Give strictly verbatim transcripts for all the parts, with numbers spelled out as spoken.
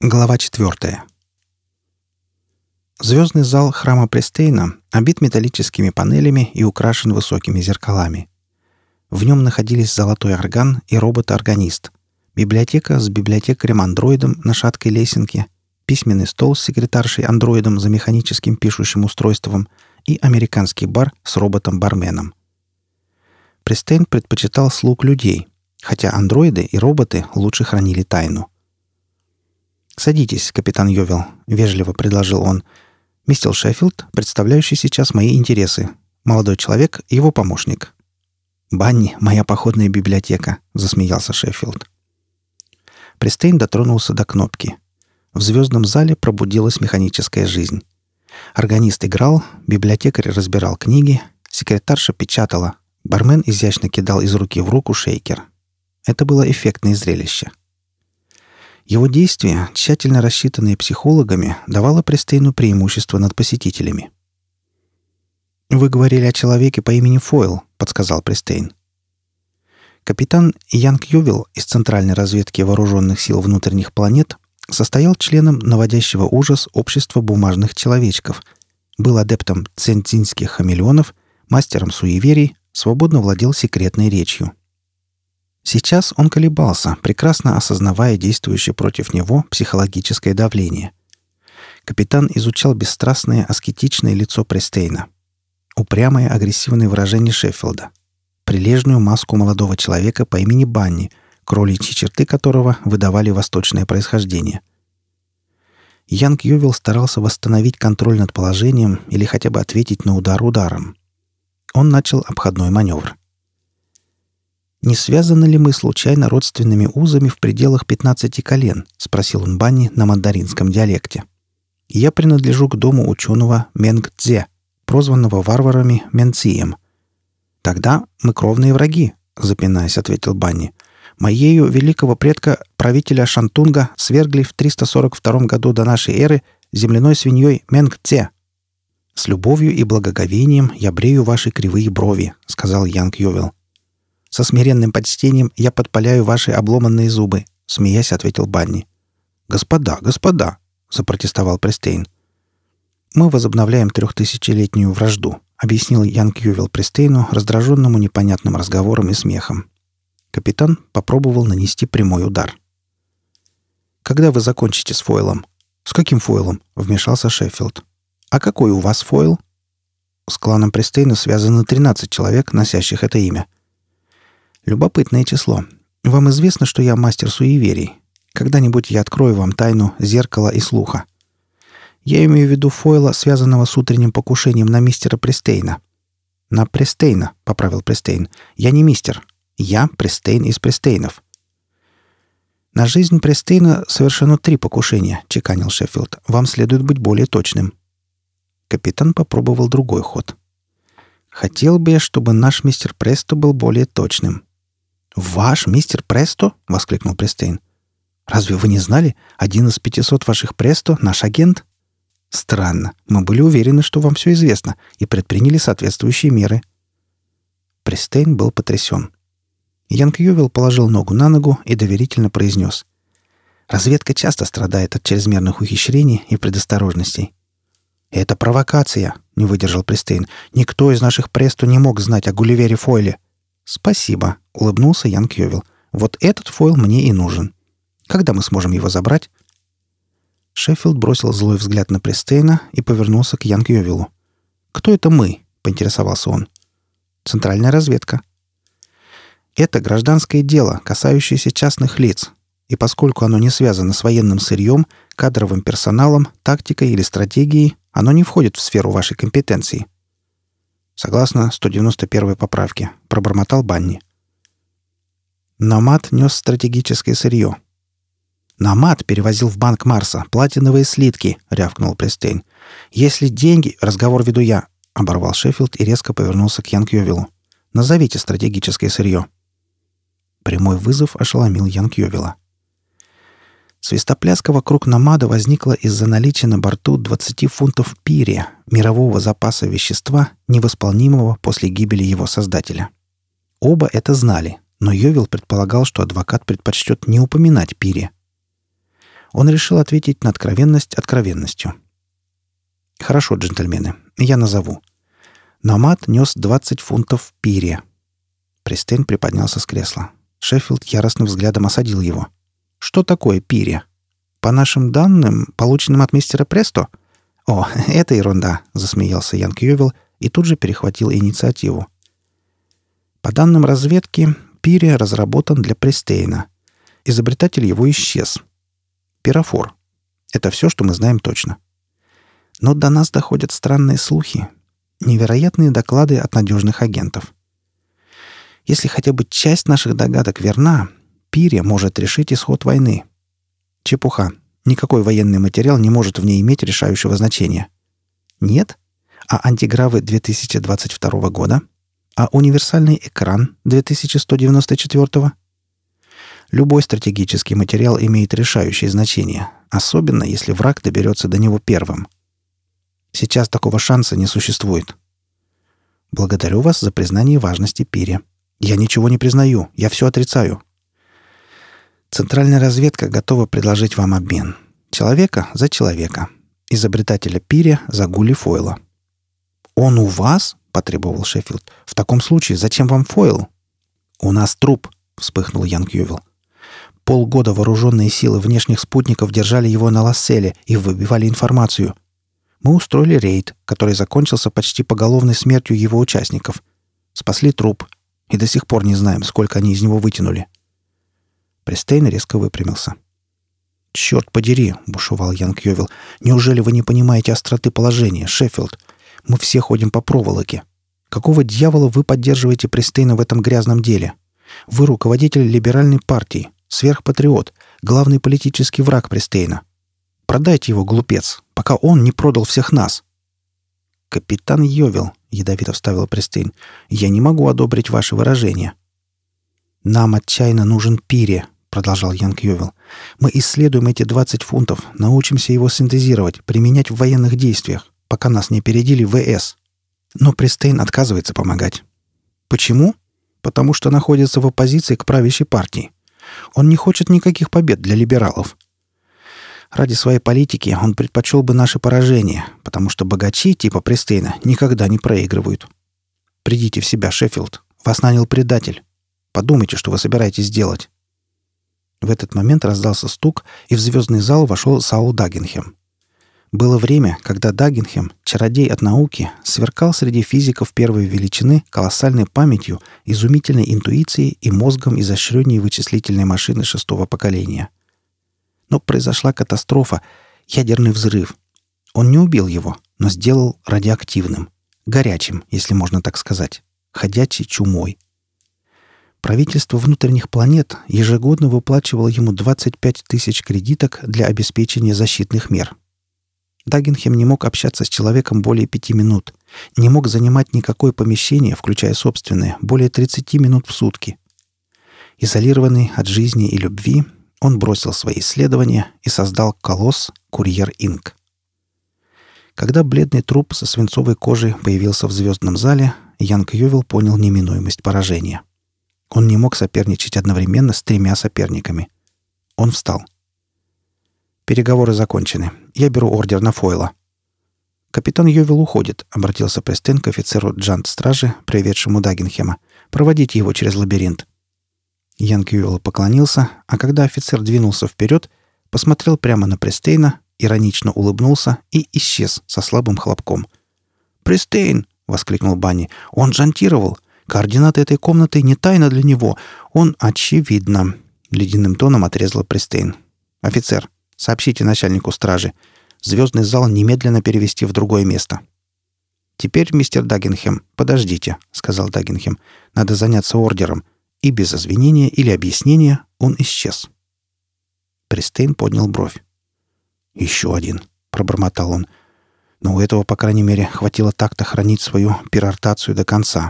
Глава четвертая. Звездный зал храма Престейна обит металлическими панелями и украшен высокими зеркалами. В нем находились золотой орган и робот-органист, библиотека с библиотекарем-андроидом на шаткой лесенке, письменный стол с секретаршей-андроидом за механическим пишущим устройством и американский бар с роботом-барменом. Престейн предпочитал слуг людей, хотя андроиды и роботы лучше хранили тайну. «Садитесь, капитан Йовел», — вежливо предложил он. «Мистер Шеффилд, представляющий сейчас мои интересы. Молодой человек — его помощник». «Банни — моя походная библиотека», — засмеялся Шеффилд. Престейн дотронулся до кнопки. В звездном зале пробудилась механическая жизнь. Органист играл, библиотекарь разбирал книги, секретарша печатала, бармен изящно кидал из руки в руку шейкер. Это было эффектное зрелище. Его действия, тщательно рассчитанные психологами, давало Престейну преимущество над посетителями. «Вы говорили о человеке по имени Фойл», — подсказал Престейн. Капитан Янг Йовел из Центральной разведки вооруженных сил внутренних планет состоял членом наводящего ужас общества бумажных человечков, был адептом центинских хамелеонов, мастером суеверий, свободно владел секретной речью. Сейчас он колебался, прекрасно осознавая действующее против него психологическое давление. Капитан изучал бесстрастное аскетичное лицо Престейна, упрямое агрессивное выражение Шеффилда, прилежную маску молодого человека по имени Банни, кроличьи черты которого выдавали восточное происхождение. Янг Йовел старался восстановить контроль над положением или хотя бы ответить на удар ударом. Он начал обходной маневр. «Не связаны ли мы случайно родственными узами в пределах пятнадцати колен?» — спросил он Банни на мандаринском диалекте. «Я принадлежу к дому ученого Менг-Дзе, прозванного варварами Менцием». «Тогда мы кровные враги», — запинаясь, ответил Банни. «Моею великого предка, правителя Шантунга, свергли в триста сорок втором году до нашей эры земляной свиньей Менг-Дзе». «С любовью и благоговением я брею ваши кривые брови», — сказал Янг Йовел. «Со смиренным почтением я подпаляю ваши обломанные зубы», — смеясь, ответил Банни. «Господа, господа!» — запротестовал Престейн. «Мы возобновляем трехтысячелетнюю вражду», — объяснил Янг Йовел Престейну, раздраженному непонятным разговором и смехом. Капитан попробовал нанести прямой удар. «Когда вы закончите с Фойлом?» «С каким Фойлом?» — вмешался Шеффилд. «А какой у вас Фойл?» «С кланом Престейна связано тринадцать человек, носящих это имя». «Любопытное число. Вам известно, что я мастер суеверий. Когда-нибудь я открою вам тайну зеркала и слуха. Я имею в виду Фойла, связанного с утренним покушением на мистера Престейна». «На Престейна», — поправил Престейн. «Я не мистер. Я Престейн из Престейнов». «На жизнь Престейна совершено три покушения», — чеканил Шеффилд. «Вам следует быть более точным». Капитан попробовал другой ход. «Хотел бы я, чтобы наш мистер Престо был более точным». «Ваш мистер Престо?» — воскликнул Престейн. «Разве вы не знали? Один из пятисот ваших Престо — наш агент?» «Странно. Мы были уверены, что вам все известно, и предприняли соответствующие меры». Престейн был потрясен. Янг Йовел положил ногу на ногу и доверительно произнес. «Разведка часто страдает от чрезмерных ухищрений и предосторожностей». «Это провокация», — не выдержал Престейн. «Никто из наших Престо не мог знать о Гулливере Фойле». «Спасибо», — улыбнулся Янг Йовел. «Вот этот Фойл мне и нужен. Когда мы сможем его забрать?» Шеффилд бросил злой взгляд на Престейна и повернулся к Янг Йовелу. «Кто это мы?» — поинтересовался он. «Центральная разведка». «Это гражданское дело, касающееся частных лиц, и поскольку оно не связано с военным сырьем, кадровым персоналом, тактикой или стратегией, оно не входит в сферу вашей компетенции». «Согласно сто девяносто первой поправке», — пробормотал Банни. «Номад нес стратегическое сырье». «Номад перевозил в банк Марса платиновые слитки», — рявкнул Престейн. «Если деньги...» — разговор веду я, — оборвал Шеффилд и резко повернулся к Янг Йовелу. «Назовите стратегическое сырье». Прямой вызов ошеломил Янг Йовела. Свистопляска вокруг Номада возникла из-за наличия на борту двадцати фунтов пирия, мирового запаса вещества, невосполнимого после гибели его создателя. Оба это знали, но Йовел предполагал, что адвокат предпочтет не упоминать пирия. Он решил ответить на откровенность откровенностью. «Хорошо, джентльмены, я назову. Номад нес двадцать фунтов пире». Пристейн приподнялся с кресла. Шеффилд яростным взглядом осадил его. «Что такое пире? По нашим данным, полученным от мистера Престо?» «О, это ерунда», — засмеялся Янг Йовил и тут же перехватил инициативу. «По данным разведки, пире разработан для Пристейна. Изобретатель его исчез. Пирофор. Это все, что мы знаем точно. Но до нас доходят странные слухи, невероятные доклады от надежных агентов. Если хотя бы часть наших догадок верна, пире может решить исход войны. Чепуха. Никакой военный материал не может в ней иметь решающего значения. Нет? А антигравы две тысячи двадцать второго года? А универсальный экран две тысячи сто девяносто четвёртого? Любой стратегический материал имеет решающее значение, особенно если враг доберется до него первым. Сейчас такого шанса не существует. Благодарю вас за признание важности пире. Я ничего не признаю, я все отрицаю. Центральная разведка готова предложить вам обмен. Человека за человека. Изобретателя пире за Гули Фойла. «Он у вас?» — потребовал Шеффилд. «В таком случае зачем вам Фойл?» «У нас труп», — вспыхнул Янг Ювил. «Полгода вооруженные силы внешних спутников держали его на Ласселе и выбивали информацию. Мы устроили рейд, который закончился почти поголовной смертью его участников. Спасли труп. И до сих пор не знаем, сколько они из него вытянули». Пристейн резко выпрямился. «Черт подери!» — бушевал Янг Йовил. «Неужели вы не понимаете остроты положения, Шеффилд? Мы все ходим по проволоке. Какого дьявола вы поддерживаете Пристейна в этом грязном деле? Вы руководитель либеральной партии, сверхпатриот, главный политический враг Пристейна. Продайте его, глупец, пока он не продал всех нас». «Капитан Йовил», — ядовито вставил Пристейн, — «я не могу одобрить ваши выражения». «Нам отчаянно нужен пире», — продолжал Янг Йовил. «Мы исследуем эти двадцать фунтов, научимся его синтезировать, применять в военных действиях, пока нас не опередили ВС. Но Пристейн отказывается помогать. Почему? Потому что находится в оппозиции к правящей партии. Он не хочет никаких побед для либералов. Ради своей политики он предпочел бы наше поражение, потому что богачи типа Пристейна никогда не проигрывают. Придите в себя, Шеффилд. Вас нанял предатель. Подумайте, что вы собираетесь делать». В этот момент раздался стук, и в звездный зал вошел Саул Даггинхем. Было время, когда Даггинхем, чародей от науки, сверкал среди физиков первой величины колоссальной памятью, изумительной интуицией и мозгом изощренней вычислительной машины шестого поколения. Но произошла катастрофа, ядерный взрыв. Он не убил его, но сделал радиоактивным, горячим, если можно так сказать, ходячей чумой. Правительство внутренних планет ежегодно выплачивало ему двадцать пять тысяч кредиток для обеспечения защитных мер. Даггинхем не мог общаться с человеком более пяти минут, не мог занимать никакое помещение, включая собственное, более тридцати минут в сутки. Изолированный от жизни и любви, он бросил свои исследования и создал колосс «Курьер Инк». Когда бледный труп со свинцовой кожей появился в звездном зале, Янг Йовил понял неминуемость поражения. Он не мог соперничать одновременно с тремя соперниками. Он встал. «Переговоры закончены. Я беру ордер на Фойла». «Капитан Йовил уходит», — обратился Пристейн к офицеру джант-стражи, приведшему Даггинхема. «Проводите его через лабиринт». Янг Йовил поклонился, а когда офицер двинулся вперед, посмотрел прямо на Пристейна, иронично улыбнулся и исчез со слабым хлопком. «Пристейн!» — воскликнул Банни. «Он джантировал! Координаты этой комнаты не тайна для него. Он очевидно!» — ледяным тоном отрезал Пристейн. «Офицер, сообщите начальнику стражи. Звездный зал немедленно перевести в другое место». «Теперь, мистер Даггинхем, подождите», — сказал Даггинхем. «Надо заняться ордером». И без извинения или объяснения он исчез. Пристейн поднял бровь. «Еще один», — пробормотал он. «Но у этого, по крайней мере, хватило такта хранить свою перортацию до конца».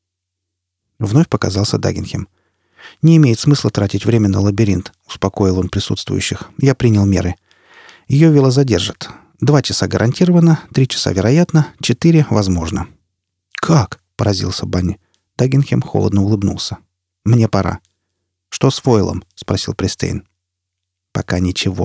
Вновь показался Даггинхем. «Не имеет смысла тратить время на лабиринт», — успокоил он присутствующих. «Я принял меры. Йовила задержат. Два часа гарантированно, три часа вероятно, четыре возможно». «Как?» — поразился Банни. Даггинхем холодно улыбнулся. «Мне пора». «Что с Фойлом?» — спросил Пристейн. «Пока ничего.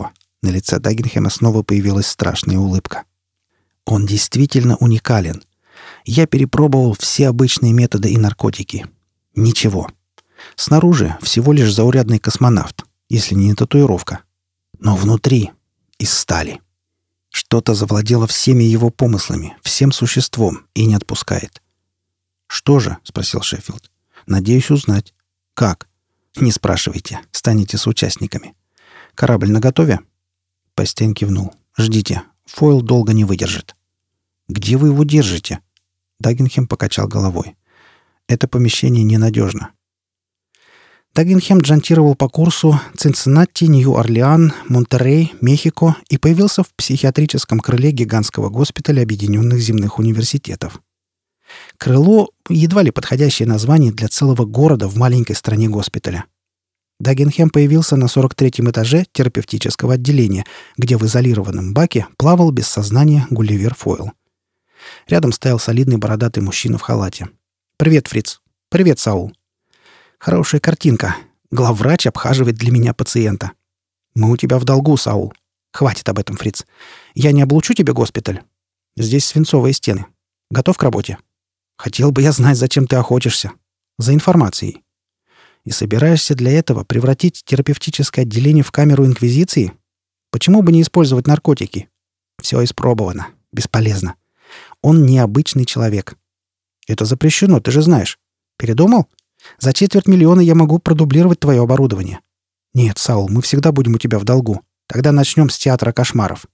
На лице Даггинхэма снова появилась страшная улыбка. «Он действительно уникален. Я перепробовал все обычные методы и наркотики. Ничего. Снаружи всего лишь заурядный космонавт, если не татуировка. Но внутри — из стали. Что-то завладело всеми его помыслами, всем существом и не отпускает». «Что же?» — спросил Шеффилд. «Надеюсь узнать». «Как?» «Не спрашивайте. Станете соучастниками. Корабль наготове?» Пастен кивнул. «Ждите. Фойл долго не выдержит». «Где вы его держите?» Даггинхэм покачал головой. «Это помещение ненадежно». Даггинхэм джантировал по курсу Цинциннати, Нью-Орлеан, Монтерей, Мехико и появился в психиатрическом крыле гигантского госпиталя Объединенных земных университетов. Крыло — едва ли подходящее название для целого города в маленькой стране госпиталя. Даггинхэм появился на сорок третьем этаже терапевтического отделения, где в изолированном баке плавал без сознания Гулливер Фойл. Рядом стоял солидный бородатый мужчина в халате. «Привет, Фриц. Привет, Саул. Хорошая картинка. Главврач обхаживает для меня пациента. Мы у тебя в долгу, Саул. Хватит об этом, Фриц. Я не облучу тебе госпиталь. Здесь свинцовые стены. Готов к работе? Хотел бы я знать, зачем ты охотишься. За информацией. И собираешься для этого превратить терапевтическое отделение в камеру инквизиции? Почему бы не использовать наркотики? Все испробовано. Бесполезно. Он необычный человек. Это запрещено, ты же знаешь. Передумал? За четверть миллиона я могу продублировать твое оборудование. Нет, Саул, мы всегда будем у тебя в долгу. Тогда начнем с театра кошмаров».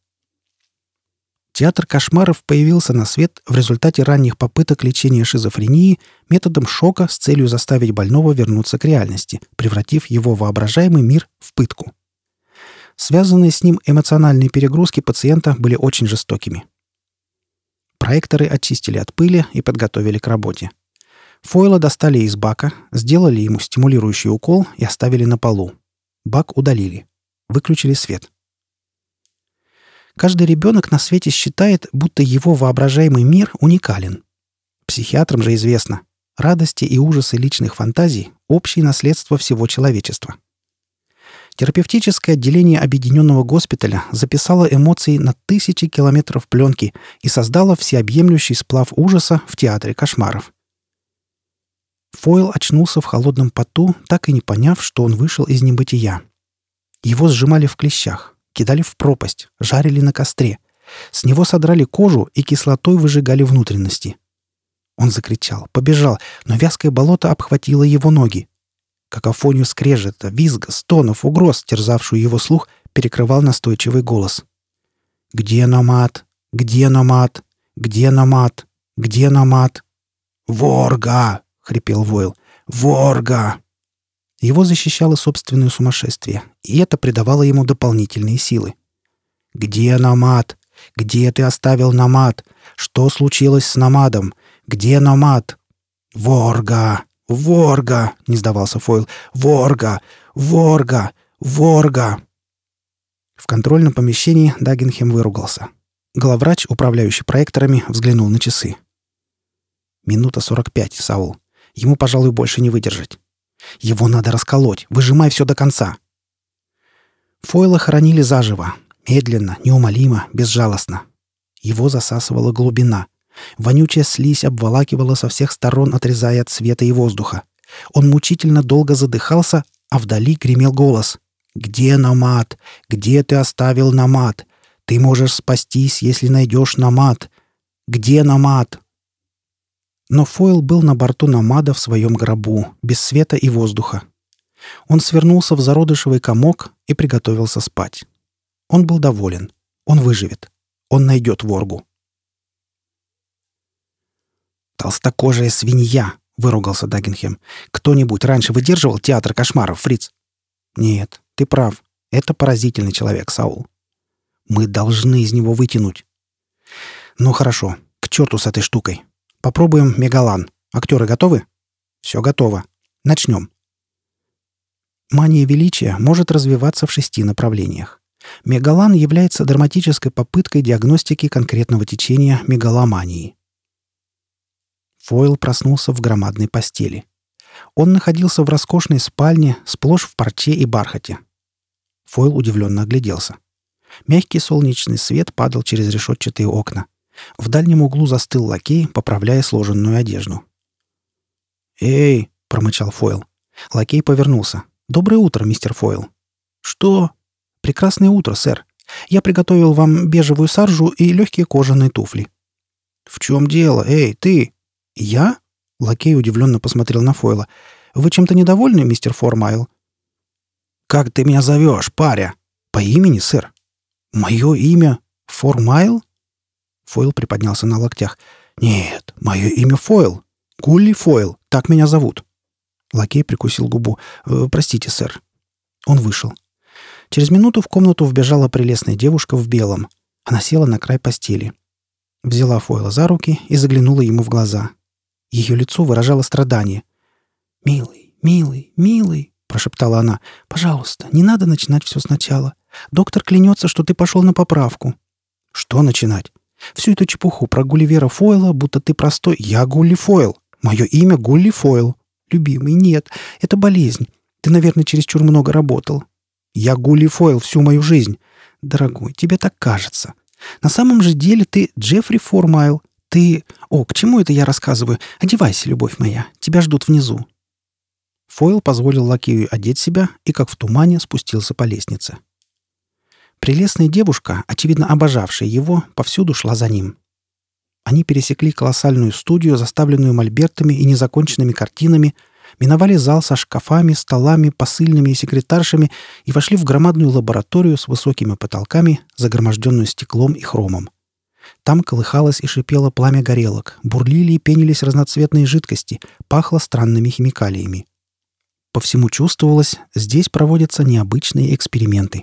Театр кошмаров появился на свет в результате ранних попыток лечения шизофрении методом шока с целью заставить больного вернуться к реальности, превратив его воображаемый мир в пытку. Связанные с ним эмоциональные перегрузки пациента были очень жестокими. Проекторы очистили от пыли и подготовили к работе. Фойла достали из бака, сделали ему стимулирующий укол и оставили на полу. Бак удалили. Выключили свет. Каждый ребенок на свете считает, будто его воображаемый мир уникален. Психиатрам же известно, радости и ужасы личных фантазий – общее наследство всего человечества. Терапевтическое отделение Объединенного госпиталя записало эмоции на тысячи километров пленки и создало всеобъемлющий сплав ужаса в театре кошмаров. Фойл очнулся в холодном поту, так и не поняв, что он вышел из небытия. Его сжимали в клещах, кидали в пропасть, жарили на костре. С него содрали кожу и кислотой выжигали внутренности. Он закричал, побежал, но вязкое болото обхватило его ноги. Какофонию скрежета, визга, стонов, угроз, терзавшую его слух, перекрывал настойчивый голос. «Где Номад? Где Номад? Где Номад? Где Номад?» «Ворга!» — хрипел Войл. «Ворга!» Его защищало собственное сумасшествие, и это придавало ему дополнительные силы. «Где Номад? Где ты оставил Номад? Что случилось с Номадом? Где Номад?» «Ворга! Ворга!» — не сдавался Фойл. «Ворга! Ворга! Ворга!» В контрольном помещении Даггинхэм выругался. Главврач, управляющий проекторами, взглянул на часы. «Минута сорок пять, Саул. Ему, пожалуй, больше не выдержать. Его надо расколоть. Выжимай все до конца». Фойла хоронили заживо. Медленно, неумолимо, безжалостно. Его засасывала глубина. Вонючая слизь обволакивала со всех сторон, отрезая от света и воздуха. Он мучительно долго задыхался, а вдали гремел голос. «Где Номад? Где ты оставил Номад? Ты можешь спастись, если найдешь Номад. Где Номад?» Но Фойл был на борту Номада в своем гробу, без света и воздуха. Он свернулся в зародышевый комок и приготовился спать. Он был доволен. Он выживет. Он найдет Воргу. «Толстокожая свинья!» — выругался Даггинхэм. «Кто-нибудь раньше выдерживал театр кошмаров, Фриц?» «Нет, ты прав. Это поразительный человек, Саул. Мы должны из него вытянуть». «Ну хорошо, к черту с этой штукой. Попробуем Мегалан. Актеры готовы?» «Все готово. Начнем». Мания величия может развиваться в шести направлениях. Мегалан является драматической попыткой диагностики конкретного течения мегаломании. Фойл проснулся в громадной постели. Он находился в роскошной спальне, сплошь в парче и бархате. Фойл удивленно огляделся. Мягкий солнечный свет падал через решетчатые окна. В дальнем углу застыл лакей, поправляя сложенную одежду. «Эй!» — промычал Фойл. Лакей повернулся. «Доброе утро, мистер Фойл». «Что?» «Прекрасное утро, сэр. Я приготовил вам бежевую саржу и легкие кожаные туфли». «В чем дело? Эй, ты!» «Я?» — лакей удивленно посмотрел на Фойла. «Вы чем-то недовольны, мистер Формайл?» «Как ты меня зовешь, паря?» «По имени, сэр». «Мое имя Формайл?» Фойл приподнялся на локтях. «Нет, мое имя Фойл. Гулли Фойл. Так меня зовут». Лакей прикусил губу. «Э, «Простите, сэр». Он вышел. Через минуту в комнату вбежала прелестная девушка в белом. Она села на край постели. Взяла Фойла за руки и заглянула ему в глаза. Ее лицо выражало страдание. «Милый, милый, милый», — прошептала она, — «пожалуйста, не надо начинать все сначала. Доктор клянется, что ты пошел на поправку». «Что начинать? Всю эту чепуху про Гулливера Фойла, будто ты простой. Я Гулли Фойл. Мое имя Гулли Фойл. Любимый, нет, это болезнь. Ты, наверное, чересчур много работал. Я Гулли Фойл всю мою жизнь. Дорогой, тебе так кажется. На самом же деле ты Джеффри Формайл. Ты... О, к чему это я рассказываю? Одевайся, любовь моя. Тебя ждут внизу». Фойл позволил лакею одеть себя и, как в тумане, спустился по лестнице. Прелестная девушка, очевидно обожавшая его, повсюду шла за ним. Они пересекли колоссальную студию, заставленную мольбертами и незаконченными картинами, миновали зал со шкафами, столами, посыльными и секретаршами и вошли в громадную лабораторию с высокими потолками, загроможденную стеклом и хромом. Там колыхалось и шипело пламя горелок, бурлили и пенились разноцветные жидкости, пахло странными химикалиями. По всему чувствовалось, здесь проводятся необычные эксперименты.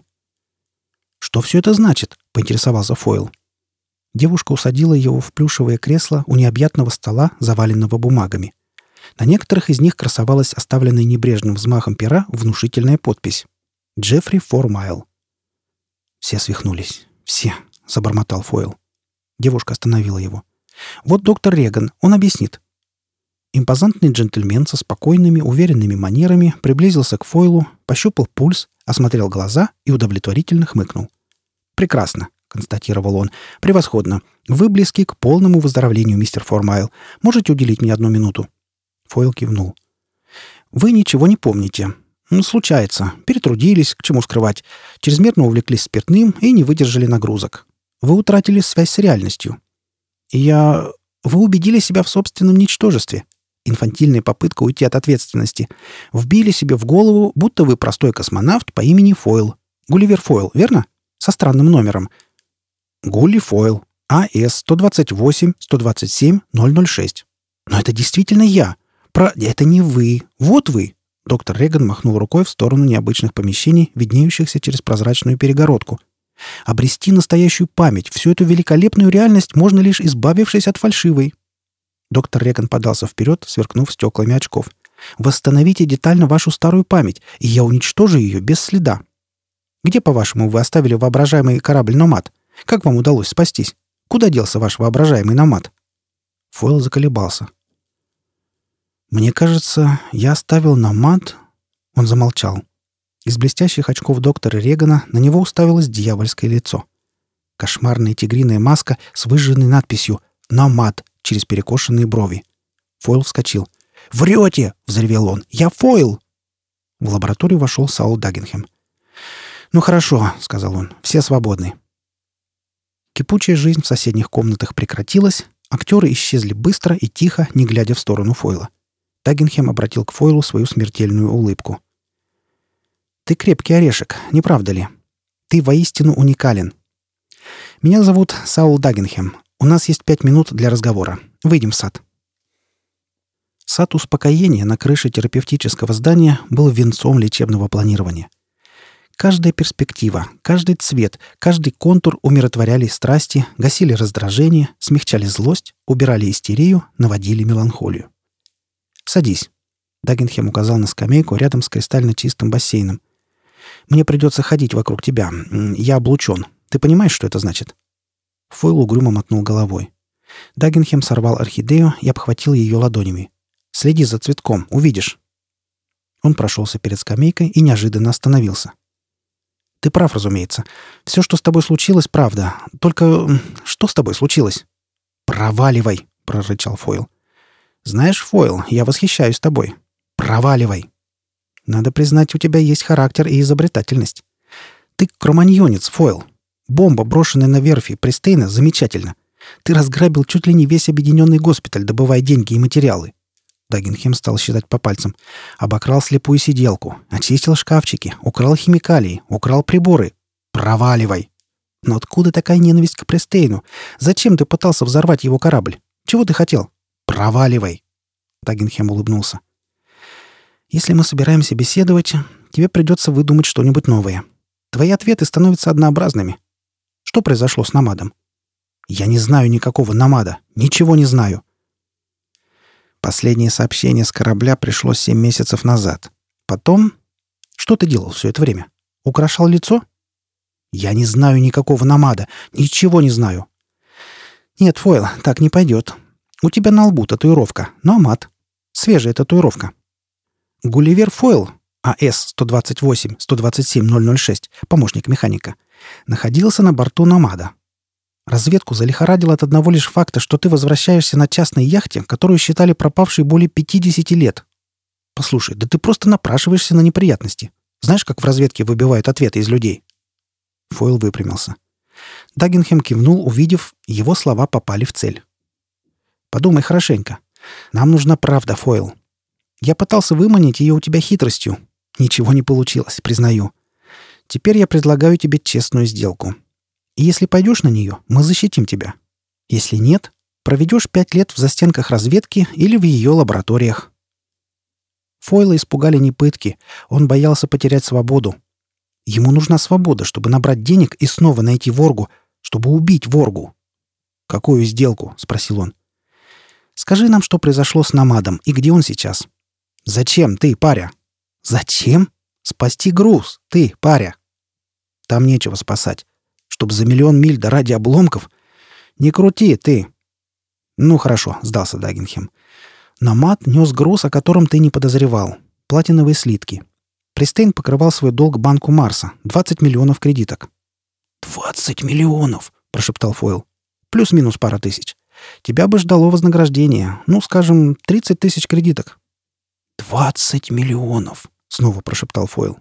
«Что все это значит?» — поинтересовался Фойл. Девушка усадила его в плюшевое кресло у необъятного стола, заваленного бумагами. На некоторых из них красовалась оставленная небрежным взмахом пера внушительная подпись «Джеффри Формайл». «Все свихнулись. Все», — забормотал Фойл. Девушка остановила его. «Вот доктор Реган. Он объяснит». Импозантный джентльмен со спокойными, уверенными манерами приблизился к Фойлу, пощупал пульс, осмотрел глаза и удовлетворительно хмыкнул. «Прекрасно», — констатировал он. «Превосходно. Вы близки к полному выздоровлению, мистер Формайл. Можете уделить мне одну минуту?» Фойл кивнул. «Вы ничего не помните. Ну, случается. Перетрудились, к чему скрывать. Чрезмерно увлеклись спиртным и не выдержали нагрузок. Вы утратили связь с реальностью. И я... Вы убедили себя в собственном ничтожестве. Инфантильная попытка уйти от ответственности. Вбили себе в голову, будто вы простой космонавт по имени Фойл. Гулливер Фойл, верно? Со странным номером. Гулли Фойл. АС сто двадцать восемь сто двадцать семь ноль ноль шесть. Но это действительно я. Про... Это не вы. Вот вы. Доктор Реган махнул рукой в сторону необычных помещений, виднеющихся через прозрачную перегородку. Обрести настоящую память, всю эту великолепную реальность можно лишь избавившись от фальшивой. Доктор Реган подался вперед, сверкнув стеклами очков. «Восстановите детально вашу старую память, и я уничтожу ее без следа. Где, по-вашему, вы оставили воображаемый корабль «Номад»? Как вам удалось спастись? Куда делся ваш воображаемый «Номад»?» Фойл заколебался. «Мне кажется, я оставил «Номад». Он замолчал. Из блестящих очков доктора Регана на него уставилось дьявольское лицо. Кошмарная тигриная маска с выжженной надписью «Номад» через перекошенные брови. Фойл вскочил. «Врете!» — взревел он. «Я Фойл!» В лабораторию вошел Саул Даггинхэм. «Ну хорошо», — сказал он. «Все свободны». Кипучая жизнь в соседних комнатах прекратилась. Актеры исчезли быстро и тихо, не глядя в сторону Фойла. Даггинхэм обратил к Фойлу свою смертельную улыбку. «Ты крепкий орешек, не правда ли? Ты воистину уникален. Меня зовут Саул Даггинхэм. У нас есть пять минут для разговора. Выйдем в сад». Сад успокоения на крыше терапевтического здания был венцом лечебного планирования. Каждая перспектива, каждый цвет, каждый контур умиротворяли страсти, гасили раздражение, смягчали злость, убирали истерию, наводили меланхолию. «Садись», — Даггинхэм указал на скамейку рядом с кристально чистым бассейном. «Мне придется ходить вокруг тебя. Я облучен. Ты понимаешь, что это значит?» Фойл угрюмо мотнул головой. Даггинхэм сорвал орхидею и обхватил ее ладонями. «Следи за цветком, увидишь». Он прошелся перед скамейкой и неожиданно остановился. Ты прав, разумеется. Все, что с тобой случилось, правда. Только что с тобой случилось?» «Проваливай!» — прорычал Фойл. «Знаешь, Фойл, я восхищаюсь тобой. Проваливай!» «Надо признать, у тебя есть характер и изобретательность. Ты кроманьонец, Фойл. Бомба, брошенная на верфи Престейна, замечательно. Ты разграбил чуть ли не весь объединенный госпиталь, добывая деньги и материалы». Даггинхем стал считать по пальцам. «Обокрал слепую сиделку, очистил шкафчики, украл химикалии, украл приборы. Проваливай!» «Но откуда такая ненависть к Престейну? Зачем ты пытался взорвать его корабль? Чего ты хотел?» «Проваливай!» Даггинхем улыбнулся. «Если мы собираемся беседовать, тебе придется выдумать что-нибудь новое. Твои ответы становятся однообразными. Что произошло с Намадом?» «Я не знаю никакого Намада. Ничего не знаю». Последнее сообщение с корабля пришло семь месяцев назад. Потом... Что ты делал все это время? Украшал лицо? «Я не знаю никакого Намада. Ничего не знаю». «Нет, Фойл, так не пойдет. У тебя на лбу татуировка. Намад. Свежая татуировка. Гулливер Фойл, АС сто двадцать восемь сто двадцать семь ноль ноль шесть, помощник механика, находился на борту Намада. Разведку залихорадил от одного лишь факта, что ты возвращаешься на частной яхте, которую считали пропавшей более пятидесяти лет. Послушай, да ты просто напрашиваешься на неприятности. Знаешь, как в разведке выбивают ответы из людей?» Фойл выпрямился. Даггинхем кивнул, увидев, его слова попали в цель. «Подумай хорошенько. Нам нужна правда, Фойл. Я пытался выманить ее у тебя хитростью. Ничего не получилось, признаю. Теперь я предлагаю тебе честную сделку. И если пойдешь на нее, мы защитим тебя. Если нет, проведешь пять лет в застенках разведки или в ее лабораториях». Фойла испугали не пытки. Он боялся потерять свободу. Ему нужна свобода, чтобы набрать денег и снова найти Воргу, чтобы убить Воргу. «Какую сделку?» — спросил он. «Скажи нам, что произошло с Намадом и где он сейчас». «Зачем ты, паря?» «Зачем? Спасти груз, ты, паря». «Там нечего спасать. Чтоб за миллион миль да ради обломков? Не крути, ты». «Ну хорошо», — сдался Даггинхем. «Намад нес груз, о котором ты не подозревал. Платиновые слитки. Престейн покрывал свой долг банку Марса. двадцать миллионов кредиток». «Двадцать миллионов!» — прошептал Фойл. «Плюс-минус пара тысяч. Тебя бы ждало вознаграждение. Ну, скажем, тридцать тысяч кредиток». «Двадцать миллионов!» — снова прошептал Фойл.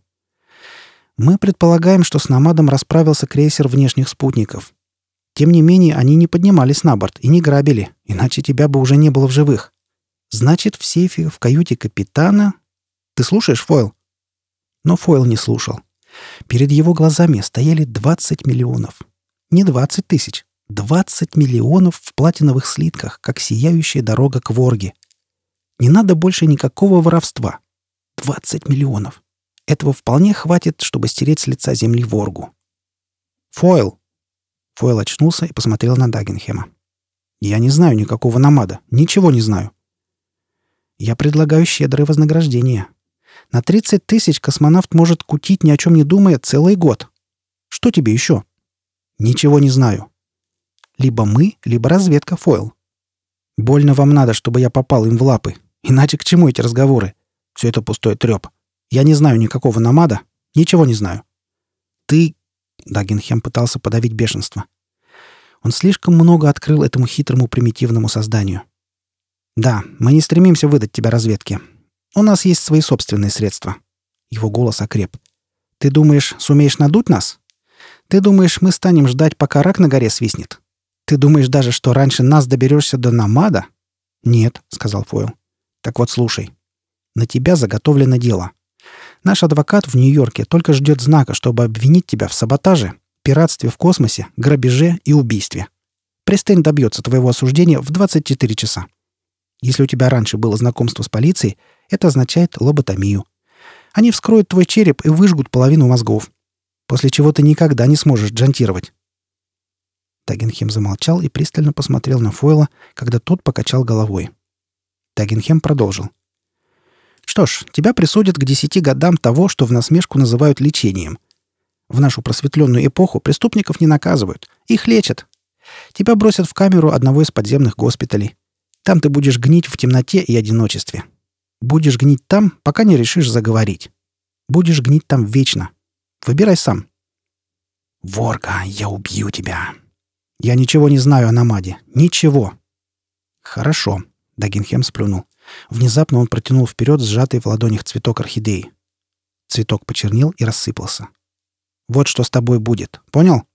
«Мы предполагаем, что с Намадом расправился крейсер внешних спутников. Тем не менее, они не поднимались на борт и не грабили, иначе тебя бы уже не было в живых. Значит, в сейфе в каюте капитана... Ты слушаешь, Фойл?» Но Фойл не слушал. Перед его глазами стояли двадцать миллионов. Не двадцать тысяч. двадцать миллионов в платиновых слитках, как сияющая дорога к Ворге. Не надо больше никакого воровства. двадцать миллионов. Этого вполне хватит, чтобы стереть с лица земли Воргу. «Фойл!» Фойл очнулся и посмотрел на Даггинхема. «Я не знаю никакого Намада. Ничего не знаю». «Я предлагаю щедрое вознаграждение. На тридцать тысяч космонавт может кутить, ни о чем не думая, целый год. Что тебе еще?» «Ничего не знаю. Либо мы, либо разведка, Фойл. Больно вам надо, чтобы я попал им в лапы. Иначе к чему эти разговоры? Все это пустой треп. Я не знаю никакого Намада. Ничего не знаю». «Ты...» — Даггинхем пытался подавить бешенство. Он слишком много открыл этому хитрому примитивному созданию. «Да, мы не стремимся выдать тебя разведке. У нас есть свои собственные средства». Его голос окреп. «Ты думаешь, сумеешь надуть нас? Ты думаешь, мы станем ждать, пока рак на горе свистнет? Ты думаешь даже, что раньше нас доберешься до Намада?» «Нет», — сказал Фойл. «Так вот, слушай. На тебя заготовлено дело. Наш адвокат в Нью-Йорке только ждет знака, чтобы обвинить тебя в саботаже, пиратстве в космосе, грабеже и убийстве. Престейн добьется твоего осуждения в двадцать четыре часа. Если у тебя раньше было знакомство с полицией, это означает лоботомию. Они вскроют твой череп и выжгут половину мозгов. После чего ты никогда не сможешь джантировать». Даггинхем замолчал и пристально посмотрел на Фойла, когда тот покачал головой. Даггинхем продолжил. «Что ж, тебя присудят к десяти годам того, что в насмешку называют лечением. В нашу просветленную эпоху преступников не наказывают, их лечат. Тебя бросят в камеру одного из подземных госпиталей. Там ты будешь гнить в темноте и одиночестве. Будешь гнить там, пока не решишь заговорить. Будешь гнить там вечно. Выбирай сам. «Ворка, я убью тебя!» «Я ничего не знаю о Намаде. Ничего!» «Хорошо», — Дагенхем сплюнул. Внезапно он протянул вперед сжатый в ладонях цветок орхидеи. Цветок почернел и рассыпался. «Вот что с тобой будет. Понял?»